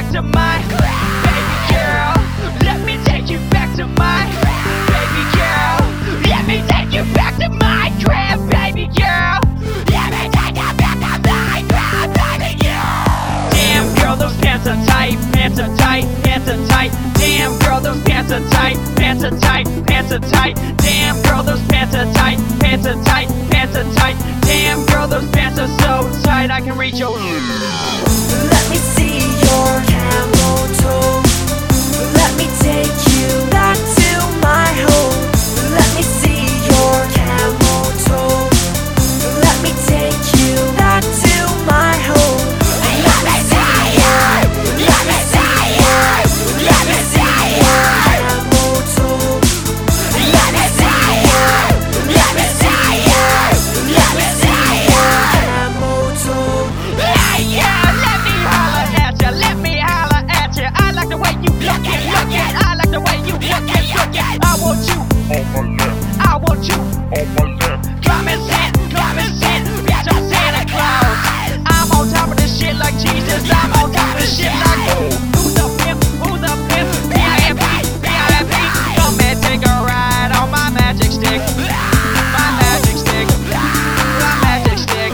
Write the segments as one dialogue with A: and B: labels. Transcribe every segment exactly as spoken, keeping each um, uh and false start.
A: back to my baby girl. Let me take you back to my baby girl. Let me take you back to my crib, baby girl. Let me take you back to my crib, baby girl. Damn girl, those pants are tight, pants are tight, pants are tight. Damn girl, those pants are tight, pants are tight, pants are tight. Damn girl, those pants are tight, pants are tight, pants are tight. Damn girl, those pants are so tight I can reach your.
B: Let me see your camel toe. Let me take you back to my home. Let me see your camel toe. Let me take you back to my home. Let me see your, let me see your, let me see your camel toe. Let me see your, let me see your, let me see your camel toe.
A: Hey yeah, let me holler at ya, let me holler at ya. I like the way you look it, look it. I like the way you look it, look it. I want you
C: on my left,
A: I want you
C: on my left.
A: Come and sit, come and sit, bitch, I'm Santa Claus. I'm on top of this shit like Jesus. I'm on top of this shit like ooh. Who's the pimp? Who's the pimp? B I M P, B I M P. Come and take a ride on my magic stick. My magic stick. My magic stick.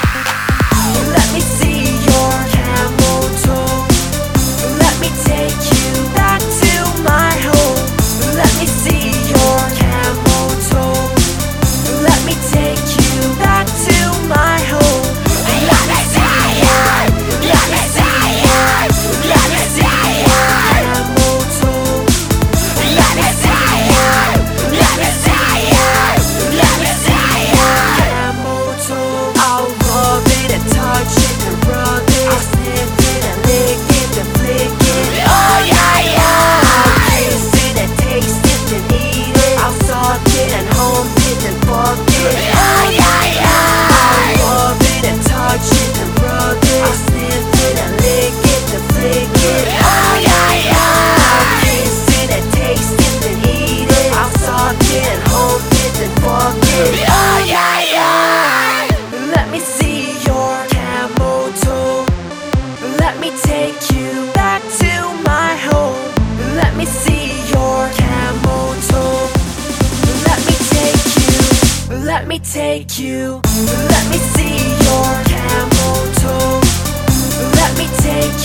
B: Let me see your camel toe. Let me take you back to my home. Let me see your camel toe. Let me take you back to my home. Let me see your, let me see your, let me see your camel toe. Let me see your, let me see your, let me see your camel toe. I'll rub it and touch it and rub it. I'll sniff it and lick it and flick it. Oh yeah, yeah. I'll kiss it and taste it and eat it. I'll suck it and hump it and fuck it. Oh yeah, yeah. I'll rub it and touch it and rub it. I'll sniff it and lick it and flick it. Oh yeah, yeah. I'll kiss it and taste it and eat it. I'll suck it and hump it and fuck it. Oh yeah, yeah. Let me see your camel toe. Let me take you back to my home. Let me see your camel toe. Let me take you, let me take you. Let me see your camel toe. Let me take